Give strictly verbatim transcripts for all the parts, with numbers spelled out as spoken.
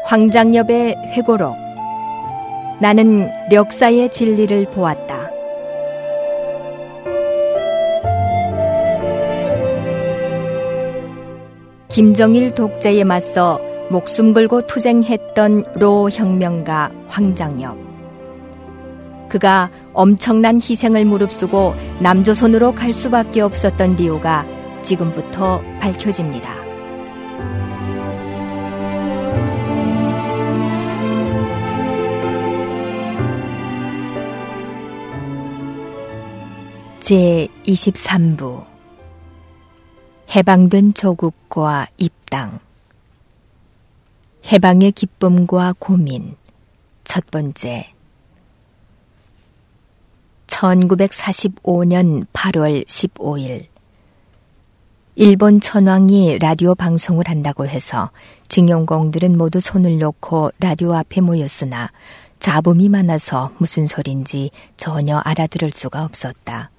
황장엽의 회고록. 나는 력사의 진리를 보았다. 김정일 독재에 맞서 목숨 걸고 투쟁했던 로 혁명가 황장엽. 그가 엄청난 희생을 무릅쓰고 남조선으로 갈 수밖에 없었던 이유가 지금부터 밝혀집니다. 제이십삼 부 해방된 조국과 입당. 해방의 기쁨과 고민. 첫 번째. 천구백사십오 년 팔월 십오일 일본 천황이 라디오 방송을 한다고 해서 징용공들은 모두 손을 놓고 라디오 앞에 모였으나 잡음이 많아서 무슨 소린지 전혀 알아들을 수가 없었다.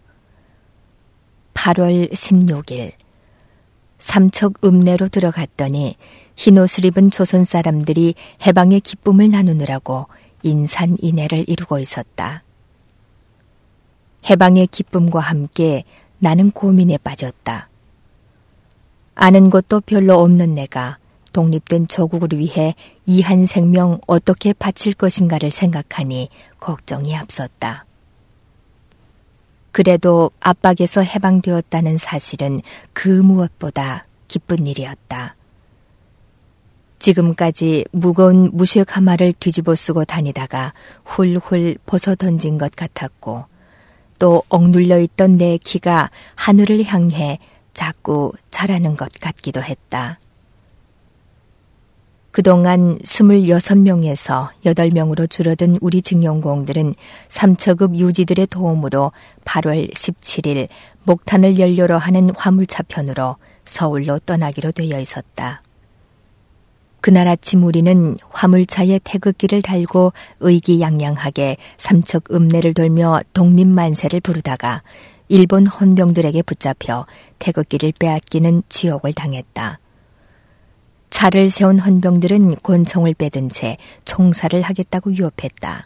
팔월 십육일 삼척 읍내로 들어갔더니 흰옷을 입은 조선 사람들이 해방의 기쁨을 나누느라고 인산인해를 이루고 있었다. 해방의 기쁨과 함께 나는 고민에 빠졌다. 아는 것도 별로 없는 내가 독립된 조국을 위해 이 한 생명 어떻게 바칠 것인가를 생각하니 걱정이 앞섰다. 그래도 압박에서 해방되었다는 사실은 그 무엇보다 기쁜 일이었다. 지금까지 무거운 무쇠 가마를 뒤집어 쓰고 다니다가 훌훌 벗어 던진 것 같았고 또 억눌려 있던 내 키가 하늘을 향해 자꾸 자라는 것 같기도 했다. 그동안 스물여섯 명에서 여덟 명으로 줄어든 우리 징용공들은 삼척읍 유지들의 도움으로 팔월 십칠일 목탄을 연료로 하는 화물차편으로 서울로 떠나기로 되어 있었다. 그날 아침 우리는 화물차에 태극기를 달고 의기양양하게 삼척 읍내를 돌며 독립만세를 부르다가 일본 헌병들에게 붙잡혀 태극기를 빼앗기는 지옥을 당했다. 차를 세운 헌병들은 권총을 빼든 채 총살을 하겠다고 위협했다.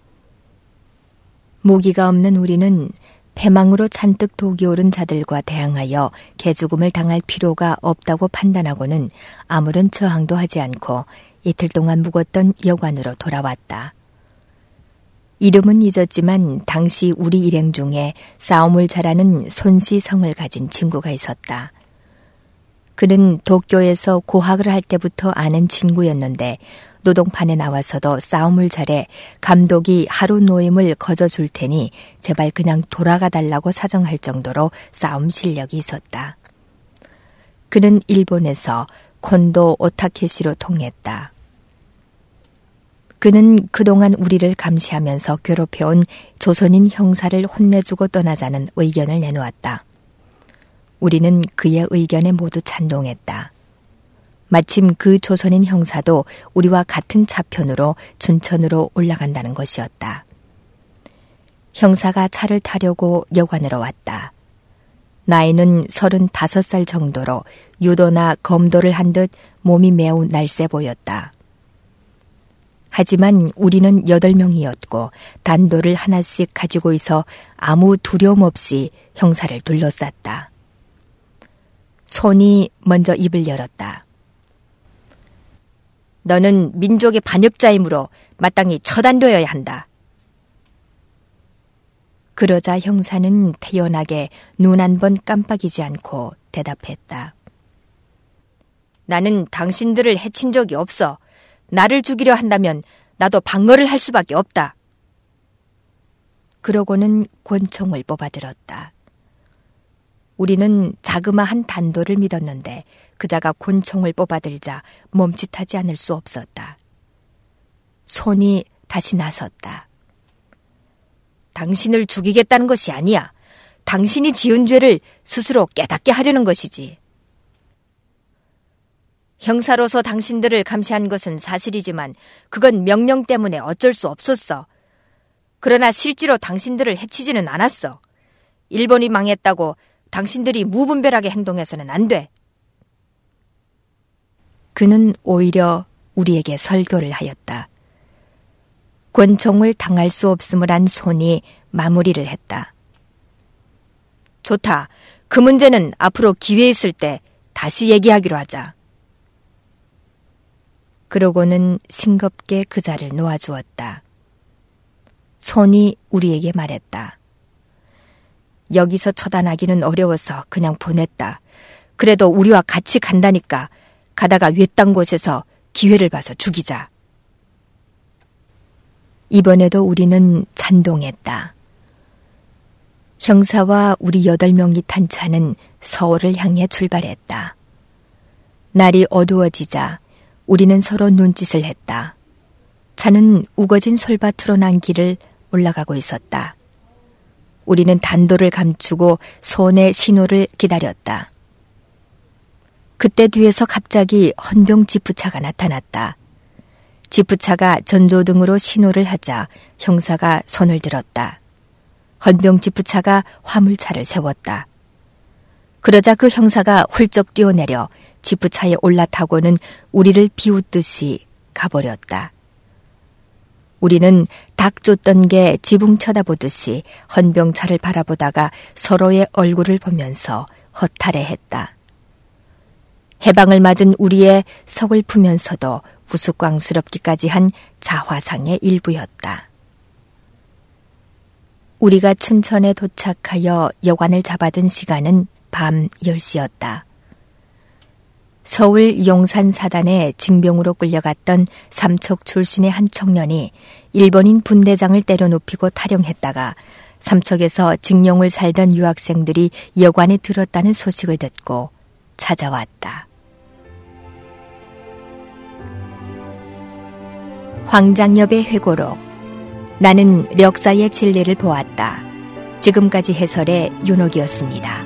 무기가 없는 우리는 패망으로 잔뜩 독이 오른 자들과 대항하여 개죽음을 당할 필요가 없다고 판단하고는 아무런 저항도 하지 않고 이틀 동안 묵었던 여관으로 돌아왔다. 이름은 잊었지만 당시 우리 일행 중에 싸움을 잘하는 손씨성을 가진 친구가 있었다. 그는 도쿄에서 고학을 할 때부터 아는 친구였는데 노동판에 나와서도 싸움을 잘해 감독이 하루 노임을 거저줄 테니 제발 그냥 돌아가 달라고 사정할 정도로 싸움 실력이 있었다. 그는 일본에서 콘도 오타케시로 통했다. 그는 그동안 우리를 감시하면서 괴롭혀온 조선인 형사를 혼내주고 떠나자는 의견을 내놓았다. 우리는 그의 의견에 모두 찬동했다. 마침 그 조선인 형사도 우리와 같은 차편으로 춘천으로 올라간다는 것이었다. 형사가 차를 타려고 여관으로 왔다. 나이는 서른다섯 살 정도로 유도나 검도를 한 듯 몸이 매우 날쌔 보였다. 하지만 우리는 여덟 명이었고 단도를 하나씩 가지고 있어 아무 두려움 없이 형사를 둘러쌌다. 손이 먼저 입을 열었다. 너는 민족의 반역자이므로 마땅히 처단되어야 한다. 그러자 형사는 태연하게 눈 한 번 깜빡이지 않고 대답했다. 나는 당신들을 해친 적이 없어. 나를 죽이려 한다면 나도 방어를 할 수밖에 없다. 그러고는 권총을 뽑아들었다. 우리는 자그마한 단도를 믿었는데 그자가 권총을 뽑아들자 멈칫하지 않을 수 없었다. 손이 다시 나섰다. 당신을 죽이겠다는 것이 아니야. 당신이 지은 죄를 스스로 깨닫게 하려는 것이지. 형사로서 당신들을 감시한 것은 사실이지만 그건 명령 때문에 어쩔 수 없었어. 그러나 실제로 당신들을 해치지는 않았어. 일본이 망했다고 당신들이 무분별하게 행동해서는 안 돼. 그는 오히려 우리에게 설교를 하였다. 권총을 당할 수 없음을 안 손이 마무리를 했다. 좋다. 그 문제는 앞으로 기회 있을 때 다시 얘기하기로 하자. 그러고는 싱겁게 그 자를 놓아주었다. 손이 우리에게 말했다. 여기서 처단하기는 어려워서 그냥 보냈다. 그래도 우리와 같이 간다니까 가다가 외딴 곳에서 기회를 봐서 죽이자. 이번에도 우리는 찬동했다. 형사와 우리 여덟 명이 탄 차는 서울을 향해 출발했다. 날이 어두워지자 우리는 서로 눈짓을 했다. 차는 우거진 솔밭으로 난 길을 올라가고 있었다. 우리는 단도를 감추고 손의 신호를 기다렸다. 그때 뒤에서 갑자기 헌병 지프차가 나타났다. 지프차가 전조등으로 신호를 하자 형사가 손을 들었다. 헌병 지프차가 화물차를 세웠다. 그러자 그 형사가 훌쩍 뛰어내려 지프차에 올라타고는 우리를 비웃듯이 가버렸다. 우리는 닭 쫓던 게 지붕 쳐다보듯이 헌병차를 바라보다가 서로의 얼굴을 보면서 허탈해했다. 해방을 맞은 우리의 서글프면서도 우스꽝스럽기까지 한 자화상의 일부였다. 우리가 춘천에 도착하여 여관을 잡아든 시간은 밤 열 시였다. 서울 용산사단에 징병으로 끌려갔던 삼척 출신의 한 청년이 일본인 분대장을 때려눕히고 탈영했다가 삼척에서 징용을 살던 유학생들이 여관에 들었다는 소식을 듣고 찾아왔다. 황장엽의 회고록. 나는 력사의 진리를 보았다. 지금까지 해설의 윤옥이었습니다.